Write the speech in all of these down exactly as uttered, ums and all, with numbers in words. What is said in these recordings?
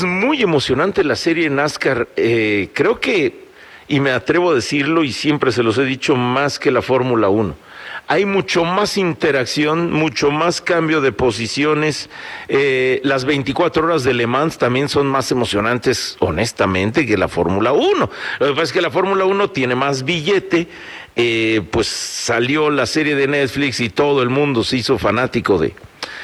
muy emocionante la serie NASCAR. Eh, creo que, y me atrevo a decirlo, y siempre se los he dicho, más que la Fórmula uno. Hay mucho más interacción, mucho más cambio de posiciones. Eh, las veinticuatro horas de Le Mans también son más emocionantes, honestamente, que la Fórmula uno. Lo que pasa es que la Fórmula uno tiene más billete. Eh, pues salió la serie de Netflix y todo el mundo se hizo fanático de,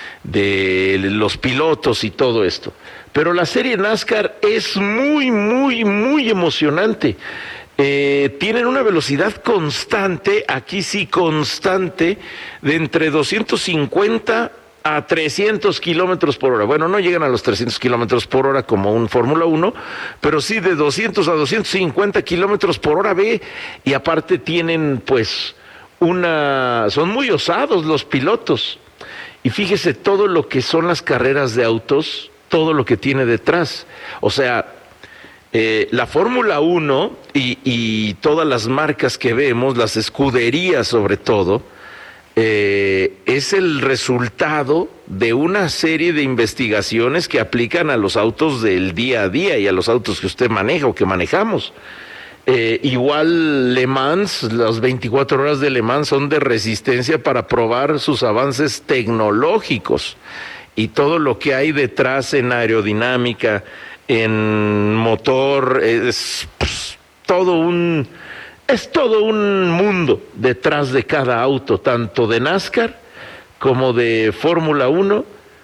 de los pilotos y todo esto. Pero la serie NASCAR es muy, muy, muy emocionante. Eh, tienen una velocidad constante, aquí sí constante, de entre doscientos cincuenta a trescientos kilómetros por hora. Bueno, no llegan a los trescientos kilómetros por hora como un Fórmula uno, pero sí de doscientos a doscientos cincuenta kilómetros por hora ve, y aparte tienen pues una, son muy osados los pilotos. Y fíjese todo lo que son las carreras de autos, todo lo que tiene detrás. O sea, Eh, la Fórmula uno y, y todas las marcas que vemos, las escuderías sobre todo, eh, es el resultado de una serie de investigaciones que aplican a los autos del día a día y a los autos que usted maneja o que manejamos. Eh, igual Le Mans, las veinticuatro horas de Le Mans son de resistencia para probar sus avances tecnológicos y todo lo que hay detrás en aerodinámica, en motor, es pues, todo un es todo un mundo detrás de cada auto, tanto de NASCAR como de Fórmula uno,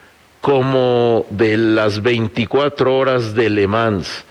como de las veinticuatro horas de Le Mans,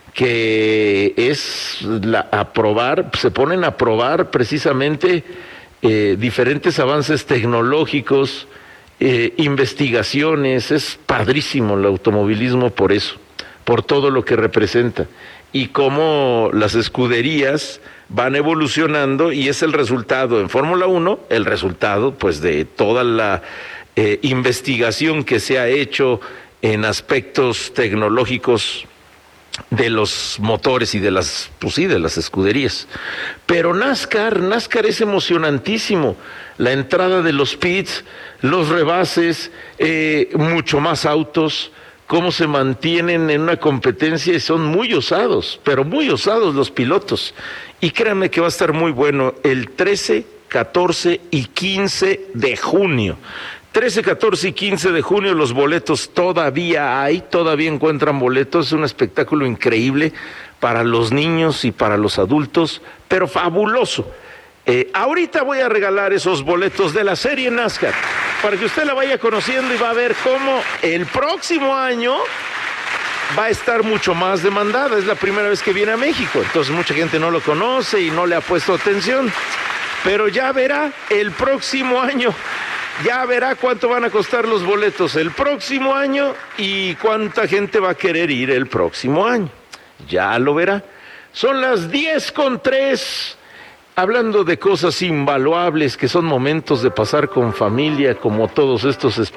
que es la, a probar, se ponen a probar precisamente eh, diferentes avances tecnológicos, eh, investigaciones. Es padrísimo el automovilismo por eso, por todo lo que representa y cómo las escuderías van evolucionando, y es el resultado en Fórmula uno, el resultado pues de toda la eh, investigación que se ha hecho en aspectos tecnológicos de los motores y de las, pues sí, de las escuderías. Pero NASCAR, NASCAR es emocionantísimo. La entrada de los pits, los rebases, eh, mucho más autos, cómo se mantienen en una competencia, y son muy osados, pero muy osados los pilotos. Y créanme que va a estar muy bueno el trece, catorce y quince de junio. trece, catorce y quince de junio los boletos todavía hay, todavía encuentran boletos. Es un espectáculo increíble para los niños y para los adultos, pero fabuloso. Eh, ahorita voy a regalar esos boletos de la serie NASCAR para que usted la vaya conociendo y va a ver cómo el próximo año va a estar mucho más demandada. Es la primera vez que viene a México, entonces mucha gente no lo conoce y no le ha puesto atención, pero ya verá el próximo año, ya verá cuánto van a costar los boletos el próximo año y cuánta gente va a querer ir el próximo año. Ya lo verá. Son las diez con tres. Hablando de cosas invaluables que son momentos de pasar con familia, como todos estos espectáculos.